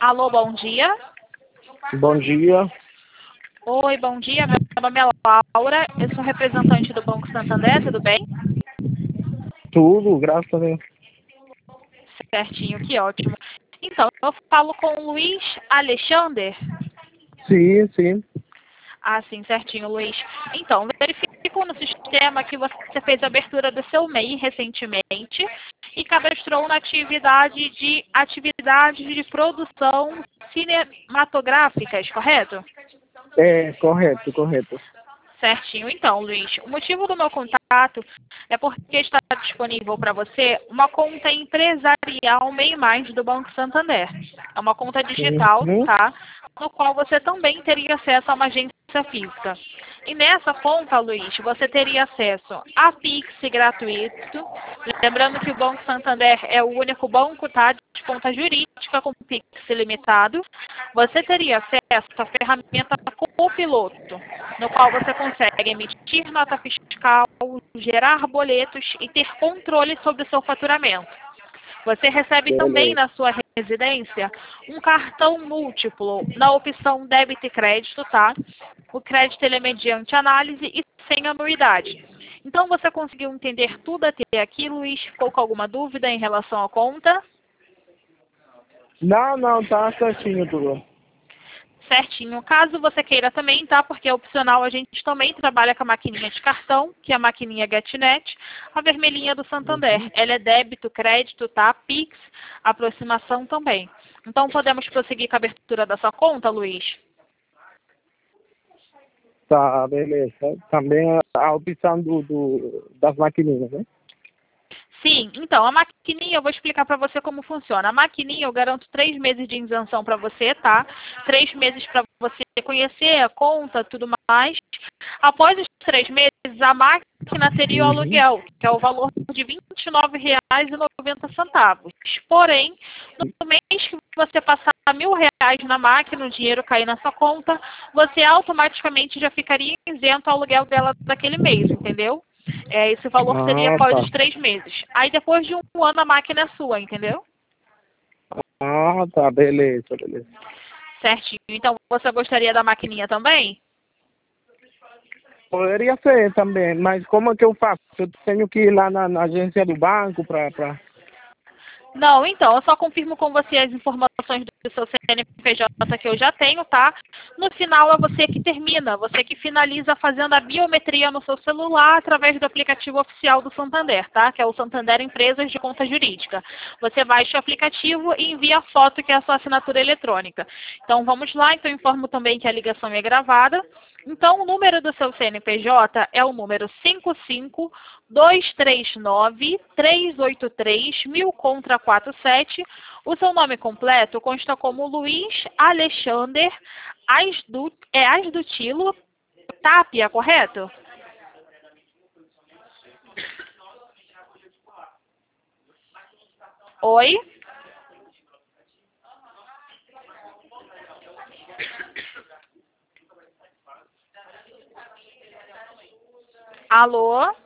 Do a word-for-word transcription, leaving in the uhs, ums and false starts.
Alô, bom dia. Bom dia. Oi, bom dia. Meu nome é Laura. Eu sou representante do Banco Santander, tudo bem? Tudo, graças a Deus. Certinho, que ótimo. Então, eu falo com o Luiz Alexander. Sim, sim. Ah, sim, certinho, Luiz. Então, verifico no sistema que você fez a abertura do seu M E I recentemente e cadastrou na atividade de atividades de produção cinematográficas, correto? É, correto, correto. Certinho. Então, Luiz, o motivo do meu contato é porque está disponível para você uma conta empresarial MEI Mais do Banco Santander. É uma conta digital, Uhum. tá? No qual você também teria acesso a uma agência física. E nessa conta, Luiz, você teria acesso a Pix gratuito. Lembrando que o Banco Santander é o único banco, tá, de conta jurídica com Pix ilimitado. Você teria acesso à ferramenta Copiloto, no qual você consegue emitir nota fiscal, gerar boletos e ter controle sobre o seu faturamento. Você recebe também Beleza. na sua residência um cartão múltiplo na opção débito e crédito, tá? O crédito ele é mediante análise e sem anuidade. Então você conseguiu entender tudo até aqui, Luiz? Ficou com alguma dúvida em relação à conta? Não, não, tá certinho tudo. Certinho. Caso você queira também, tá? Porque é opcional, a gente também trabalha com a maquininha de cartão, que é a maquininha GetNet, a vermelhinha do Santander. Uhum. Ela é débito, crédito, tá? Pix, aproximação também. Então, podemos prosseguir com a abertura da sua conta, Luiz? Tá, beleza. Também a, a opção do, do, das maquininhas, né? Sim, então, a maquininha, eu vou explicar para você como funciona. A maquininha, eu garanto três meses de isenção para você, tá? Três meses para você conhecer a conta, tudo mais. Após os três meses, a máquina teria o Uhum. aluguel, que é o valor de vinte e nove reais e noventa centavos. Porém, no mês que você passar mil reais na máquina, o dinheiro cair na sua conta, você automaticamente já ficaria isento ao aluguel dela daquele mês, entendeu? É, esse valor seria Ah, após tá. os três meses. Aí depois de um ano a máquina é sua, entendeu? Ah, tá, beleza, beleza. Certinho. Então você gostaria da maquininha também? Poderia ser também, mas como é que eu faço? Eu tenho que ir lá na, na agência do banco para... Pra... Não, então, eu só confirmo com você as informações do seu C N P J que eu já tenho, tá? No final é você que termina, você que finaliza fazendo a biometria no seu celular através do aplicativo oficial do Santander, tá? Que é o Santander Empresas de Conta Jurídica. Você baixa o aplicativo e envia a foto, que é a sua assinatura eletrônica. Então, vamos lá. Então, informo também que a ligação é gravada. Então, o número do seu C N P J é o número cinco cinco dois três nove três oito três mil contra quatro sete. O seu nome completo consta como Luiz Alexander Asdu, é Asdutilo Tapia, correto? Oi? Alô?